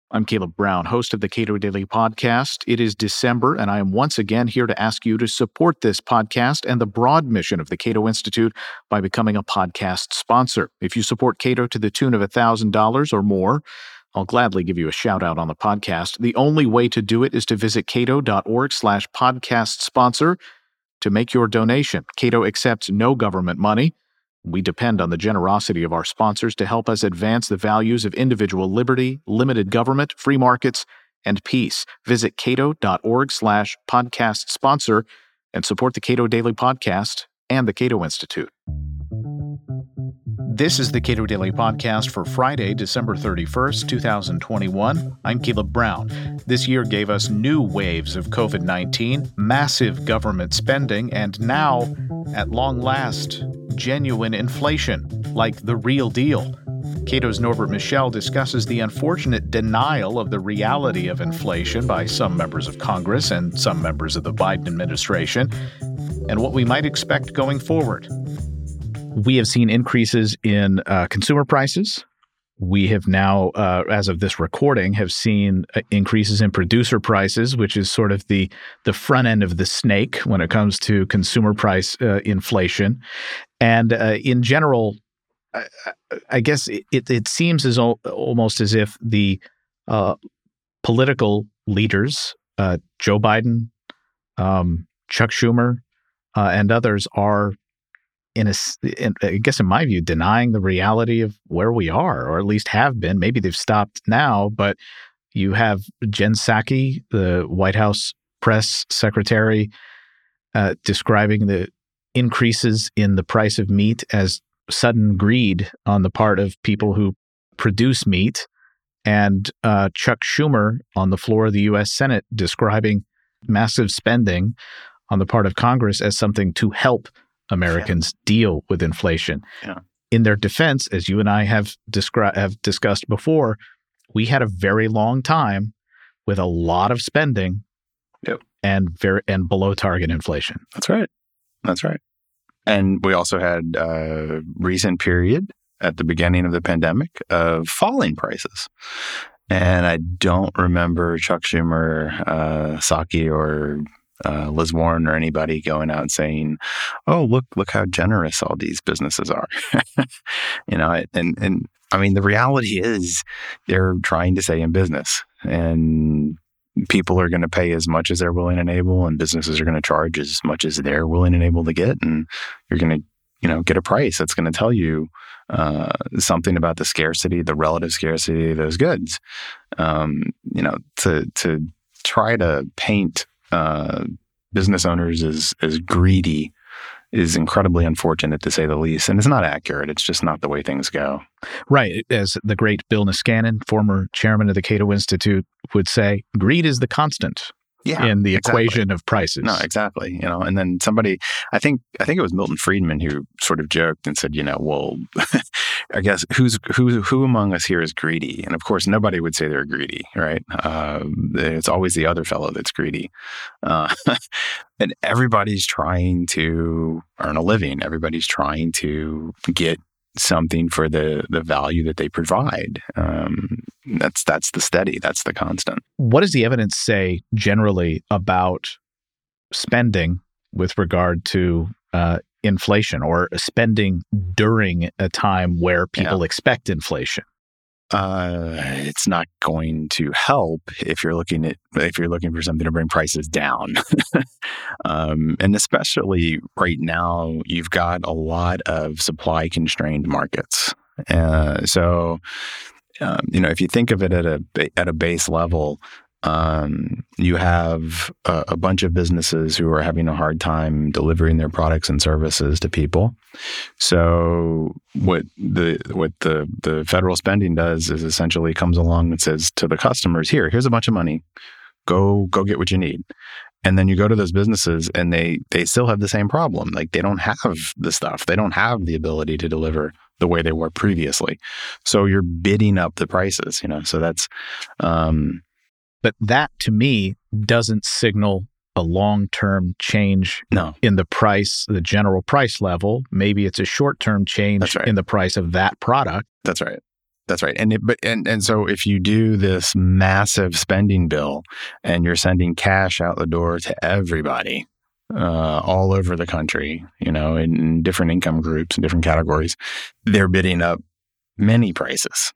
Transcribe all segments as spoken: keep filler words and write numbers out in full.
I'm Caleb Brown, host of the Cato Daily Podcast. It is December, and I am once again here to ask you to support this podcast and the broad mission of the Cato Institute by becoming a podcast sponsor. If you support Cato to the tune of one thousand dollars or more, I'll gladly give you a shout out on the podcast. The only way to do it is to visit cato.org slash podcast sponsor to make your donation. Cato accepts no government money. We depend on the generosity of our sponsors to help us advance the values of individual liberty, limited government, free markets, and peace. Visit cato.org slash podcast sponsor and support the Cato Daily Podcast and the Cato Institute. This is the Cato Daily Podcast for Friday, December thirty-first, twenty twenty-one. I'm Caleb Brown. This year gave us new waves of covid nineteen, massive government spending, and now, at long last, genuine inflation, like the real deal. Cato's Norbert Michel discusses the unfortunate denial of the reality of inflation by some members of Congress and some members of the Biden administration, and what we might expect going forward. We have seen increases in uh, consumer prices. We have now, uh, as of this recording, have seen uh, increases in producer prices, which is sort of the the front end of the snake when it comes to consumer price uh, inflation. And uh, in general, I, I guess it, it seems as o- almost as if the uh, political leaders, uh, Joe Biden, um, Chuck Schumer, uh, and others are In a, in, I guess in my view, denying the reality of where we are, or at least have been. Maybe they've stopped now, but you have Jen Psaki, the White House press secretary, uh, describing the increases in the price of meat as sudden greed on the part of people who produce meat, and uh, Chuck Schumer on the floor of the U S Senate describing massive spending on the part of Congress as something to help Americans yeah. deal with inflation. Yeah. In their defense, as you and I have descri- have discussed before, we had a very long time with a lot of spending yep. and very and below target inflation. That's right. That's right. And we also had a recent period at the beginning of the pandemic of falling prices. And I don't remember Chuck Schumer, uh, Psaki, or Uh, Liz Warren or anybody going out and saying, "Oh, look, look how generous all these businesses are." you know, and and I mean, the reality is they're trying to stay in business, and people are going to pay as much as they're willing and able, and businesses are going to charge as much as they're willing and able to get, and you're going to, you know, get a price that's going to tell you uh, something about the scarcity, the relative scarcity of those goods. Um, you know, to to try to paint Uh, business owners as as greedy is incredibly unfortunate, to say the least, and it's not accurate. It's just not the way things go. Right. As the great Bill Niskanen, former chairman of the Cato Institute, would say, greed is the constant yeah, in the exactly. equation of prices. No, exactly. You know, and then somebody, I think, I think it was Milton Friedman who sort of joked and said, you know, well, I guess who's who who among us here is greedy? And of course, nobody would say they're greedy, right? Uh, it's always the other fellow that's greedy. Uh, and everybody's trying to earn a living. Everybody's trying to get something for the the value that they provide. Um, that's that's the steady. That's the constant. What does the evidence say generally about spending with regard to uh, inflation, or spending during a time where people yeah. expect inflation? Uh, it's not going to help if you're looking at if you're looking for something to bring prices down, um, and especially right now, you've got a lot of supply constrained markets. Uh, so, um, you know, if you think of it at a at a base level, um, you have a, a bunch of businesses who are having a hard time delivering their products and services to people. So what the what the the federal spending does is essentially comes along and says to the customers, here, here's a bunch of money, go go get what you need. And then you go to those businesses and they they still have the same problem. Like, they don't have the stuff. They don't have the ability to deliver the way they were previously. So you're bidding up the prices, you know. So that's um But that, to me, doesn't signal a long-term change no. in the price, the general price level. Maybe it's a short-term change That's right. in the price of that product. That's right. That's right. And it, but and, and so if you do this massive spending bill and you're sending cash out the door to everybody uh, all over the country, you know, in, in different income groups and different categories, they're bidding up many prices.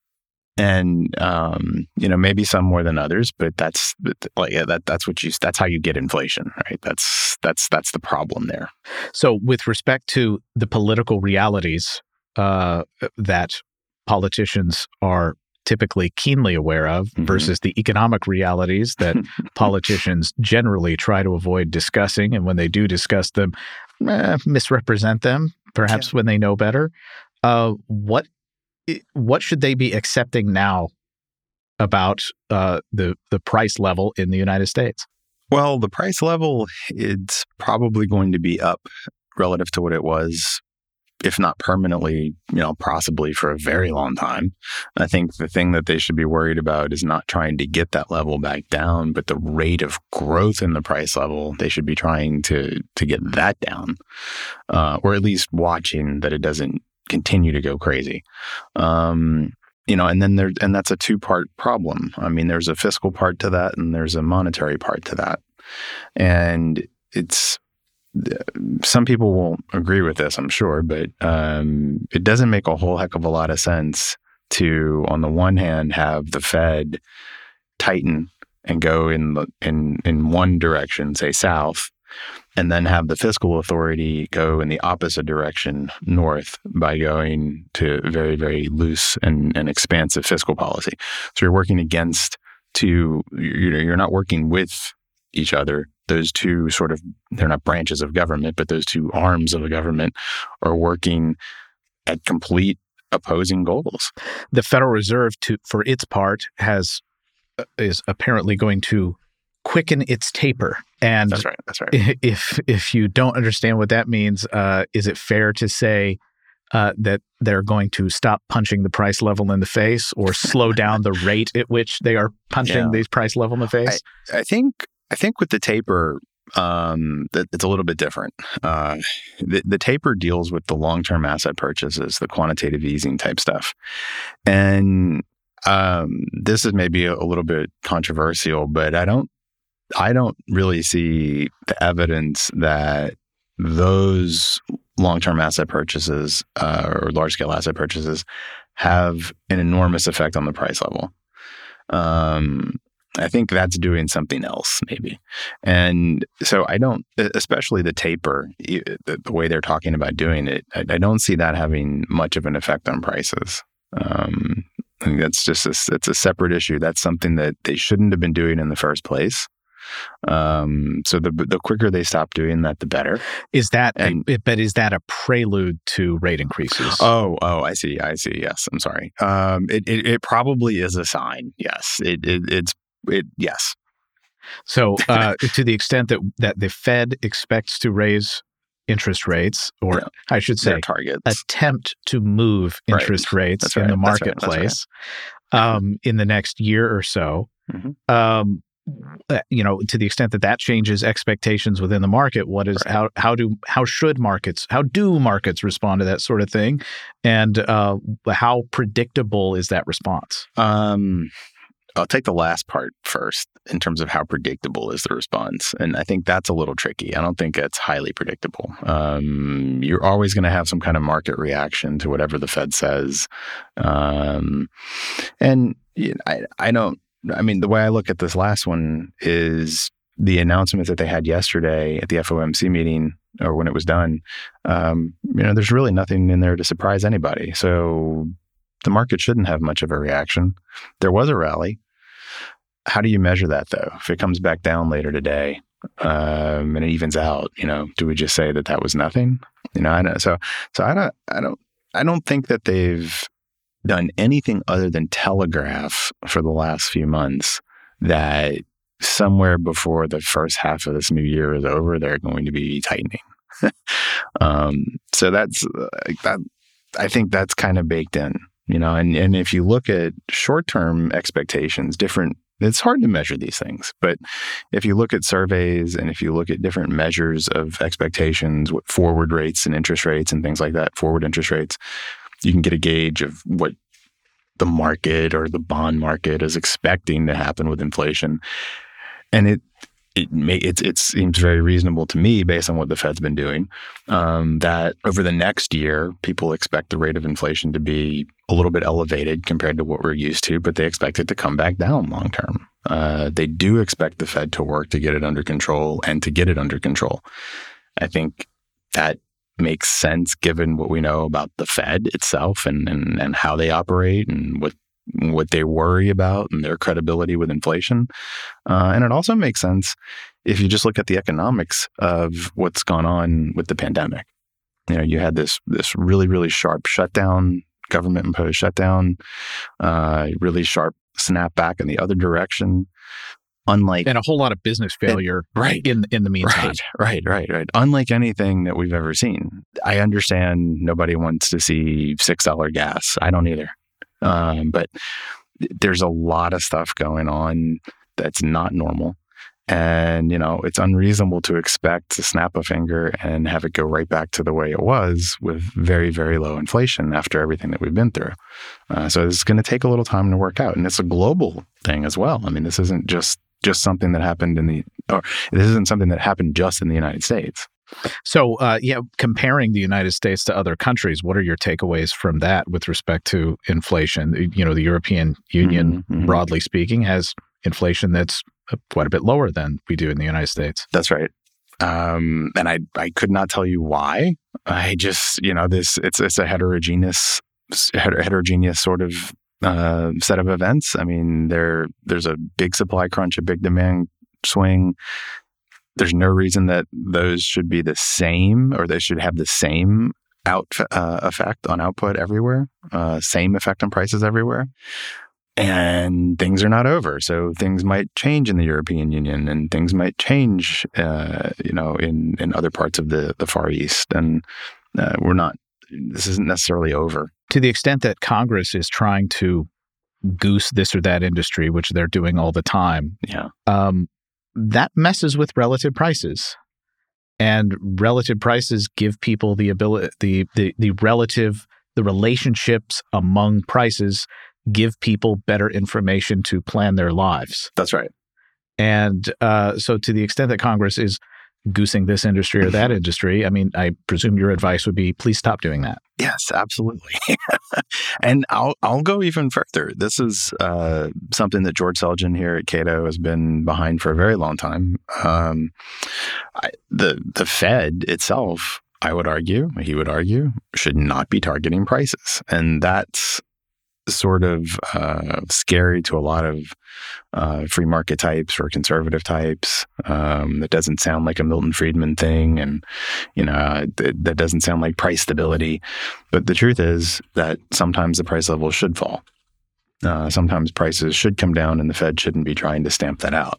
And um, you know, maybe some more than others, but that's like that. That's what you. That's how you get inflation, right? That's that's that's the problem there. So, with respect to the political realities uh, that politicians are typically keenly aware of, mm-hmm. versus the economic realities that politicians generally try to avoid discussing, and when they do discuss them, eh, misrepresent them, perhaps yeah. when they know better. Uh, what What should they be accepting now about uh, the the price level in the United States? Well, the price level is probably going to be up relative to what it was, if not permanently, you know, possibly for a very long time. I think the thing that they should be worried about is not trying to get that level back down, but the rate of growth in the price level. They should be trying to to get that down, uh, or at least watching that it doesn't continue to go crazy. Um, you know, and then there, and that's a two-part problem. I mean, there's a fiscal part to that and there's a monetary part to that. And it's, some people won't agree with this, I'm sure, but um, it doesn't make a whole heck of a lot of sense to, on the one hand, have the Fed tighten and go in the, in, in one direction, say south, and then have the fiscal authority go in the opposite direction, north, by going to very, very loose and, and expansive fiscal policy. So you're working against two, you're, you're not working with each other. Those two sort of, they're not branches of government, but those two arms of the government are working at complete opposing goals. The Federal Reserve, to, for its part, has is apparently going to quicken its taper. And that's right. That's right. If if you don't understand what that means, uh, is it fair to say uh, that they're going to stop punching the price level in the face, or slow down the rate at which they are punching yeah. these price level in the face? I, I think I think with the taper, um, that it's a little bit different. Uh, the, the taper deals with the long-term asset purchases, the quantitative easing type stuff, and um, this is maybe a, a little bit controversial, but I don't. I don't really see the evidence that those long-term asset purchases uh, or large-scale asset purchases have an enormous effect on the price level. Um, I think that's doing something else, maybe. And so I don't, especially the taper, the, the way they're talking about doing it, I, I don't see that having much of an effect on prices. Um, I think that's just a, it's a separate issue. That's something that they shouldn't have been doing in the first place. Um, so the the quicker they stop doing that, the better. Is that, and, a, but is that a prelude to rate increases? Oh, oh, I see, I see. Yes, I'm sorry. Um, it, it it probably is a sign. Yes, it, it it's it yes. So uh, to the extent that that the Fed expects to raise interest rates, or yeah. I should say, targets. attempt to move interest right. rates that's in right. the marketplace right. right. um, in the next year or so. Mm-hmm. Um, you know, to the extent that that changes expectations within the market, what is right. how how do how should markets how do markets respond to that sort of thing, and uh, how predictable is that response? Um, I'll take the last part first in terms of how predictable is the response, and I think that's a little tricky. I don't think it's highly predictable. Um, you're always going to have some kind of market reaction to whatever the Fed says, um, and you know, I I don't. I mean, the way I look at this last one is the announcement that they had yesterday at the F O M C meeting, or when it was done. Um, you know, there's really nothing in there to surprise anybody. So the market shouldn't have much of a reaction. There was a rally. How do you measure that, though? If it comes back down later today um, and it evens out, you know, do we just say that that was nothing? You know, I don't, so so I don't, I don't, I don't think that they've done anything other than telegraph for the last few months that somewhere before the first half of this new year is over, they're going to be tightening. um, so that's uh, that. I think that's kind of baked in, you know. And and if you look at short-term expectations, different. It's hard to measure these things, but if you look at surveys and if you look at different measures of expectations, what forward rates and interest rates and things like that, forward interest rates, you can get a gauge of what the market or the bond market is expecting to happen with inflation. And it it may, it, it seems very reasonable to me, based on what the Fed's been doing, um, that over the next year, people expect the rate of inflation to be a little bit elevated compared to what we're used to, but they expect it to come back down long term. Uh, they do expect the Fed to work to get it under control and to get it under control. I think that makes sense given what we know about the Fed itself and, and, and how they operate and what what they worry about and their credibility with inflation. Uh, and it also makes sense if you just look at the economics of what's gone on with the pandemic. You know, you had this this really, really sharp shutdown, government-imposed shutdown, uh, really sharp snapback in the other direction. Unlike and a whole lot of business failure it, right. in in the meantime. Right, right, right, right. Unlike anything that we've ever seen. I understand nobody wants to see six dollars gas. I don't either. Um, but there's a lot of stuff going on that's not normal. And, you know, it's unreasonable to expect to snap a finger and have it go right back to the way it was with very, very low inflation after everything that we've been through. Uh, so it's going to take a little time to work out. And it's a global thing as well. I mean, this isn't just just something that happened in the, or this isn't something that happened just in the United States. So, uh, yeah, comparing the United States to other countries, what are your takeaways from that with respect to inflation? You know, the European Union, mm-hmm, mm-hmm. broadly speaking, has inflation that's quite a bit lower than we do in the United States. That's right. Um, and I, I could not tell you why. I just, you know, this it's it's a heterogeneous, heterogeneous sort of uh, set of events. I mean, there there's a big supply crunch, a big demand swing. There's no reason that those should be the same or they should have the same out uh, effect on output everywhere, uh, same effect on prices everywhere. And things are not over. So things might change in the European Union and things might change, uh, you know, in, in other parts of the, the Far East. And uh, we're not, this isn't necessarily over. To the extent that Congress is trying to goose this or that industry, which they're doing all the time. Yeah. Um, that messes with relative prices, and relative prices give people the ability, the, the, the relative, the relationships among prices give people better information to plan their lives. That's right. And uh, so to the extent that Congress is goosing this industry or that industry, I mean, I presume your advice would be, please stop doing that. Yes, absolutely. And I'll I'll go even further. This is uh, something that George Selgin here at Cato has been behind for a very long time. Um, I, the the Fed itself, I would argue, he would argue, should not be targeting prices, and that's sort of uh, scary to a lot of uh, free market types or conservative types. Um, that doesn't sound like a Milton Friedman thing, and you know th- that doesn't sound like price stability. But the truth is that sometimes the price level should fall. Uh, sometimes prices should come down, and the Fed shouldn't be trying to stamp that out.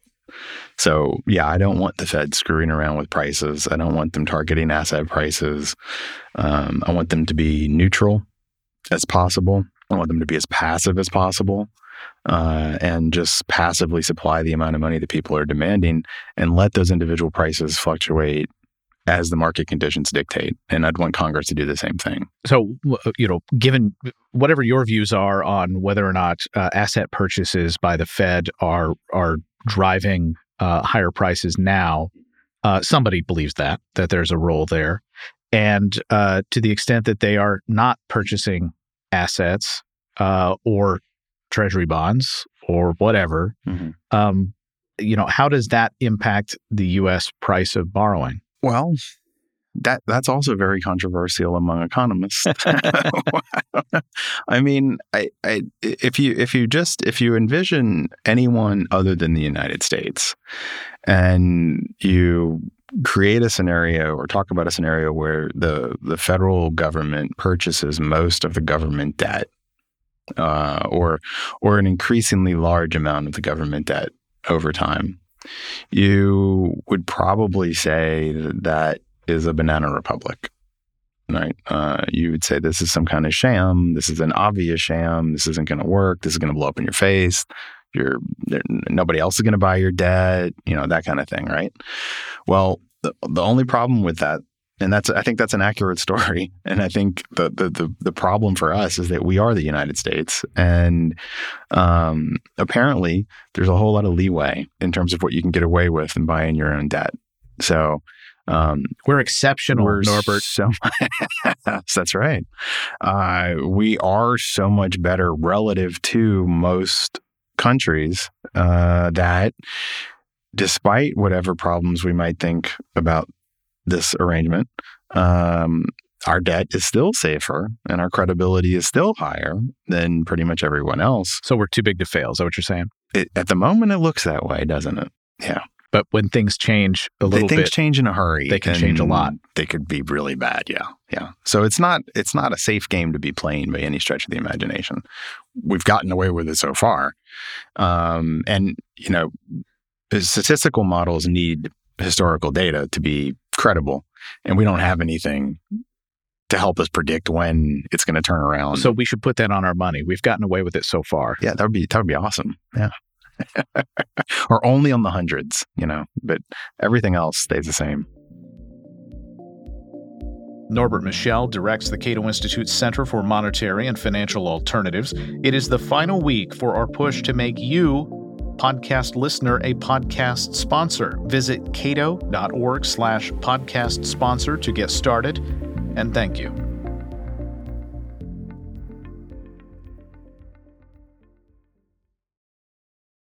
So yeah, I don't want the Fed screwing around with prices. I don't want them targeting asset prices. Um, I want them to be neutral as possible. I want them to be as passive as possible uh, and just passively supply the amount of money that people are demanding and let those individual prices fluctuate as the market conditions dictate. And I'd want Congress to do the same thing. So, you know, given whatever your views are on whether or not uh, asset purchases by the Fed are are driving uh, higher prices now, uh, somebody believes that, that there's a role there. And uh, to the extent that they are not purchasing assets uh, or treasury bonds or whatever, mm-hmm. um, you know, how does that impact the U S price of borrowing? Well, that that's also very controversial among economists. I mean, I, I, if you if you just if you envision anyone other than the United States, and you create a scenario or talk about a scenario where the the federal government purchases most of the government debt, uh, or or an increasingly large amount of the government debt over time, you would probably say that, that is a banana republic, right? Uh, you would say this is some kind of sham. This is an obvious sham. This isn't going to work. This is going to blow up in your face. You're nobody else is going to buy your debt. You know, that kind of thing, right? Well, the, the only problem with that And that's, I think that's an accurate story. And I think the, the, the, the problem for us is that we are the United States. And um, apparently there's a whole lot of leeway in terms of what you can get away with in buying your own debt. So um, we're exceptional, we're Norbert. So, that's right. Uh, we are so much better relative to most countries uh, that despite whatever problems we might think about this arrangement, um, our debt is still safer and our credibility is still higher than pretty much everyone else. So we're too big to fail. Is that what you're saying? It, at the moment, it looks that way, doesn't it? Yeah. But when things change a little things bit, change in a hurry. They can change a lot. They could be really bad. Yeah, yeah. So it's not it's not a safe game to be playing by any stretch of the imagination. We've gotten away with it so far, um, and you know, statistical models need historical data to be credible, and we don't have anything to help us predict when it's going to turn around. So we should put that on our money. We've gotten away with it so far. Yeah, that would be that would be awesome. Yeah. Or only on the hundreds, you know, but everything else stays the same. Norbert Michel directs the Cato Institute's Center for Monetary and Financial Alternatives. It is the final week for our push to make you, podcast listener, a podcast sponsor. Visit cato.org slash podcast sponsor to get started. And thank you.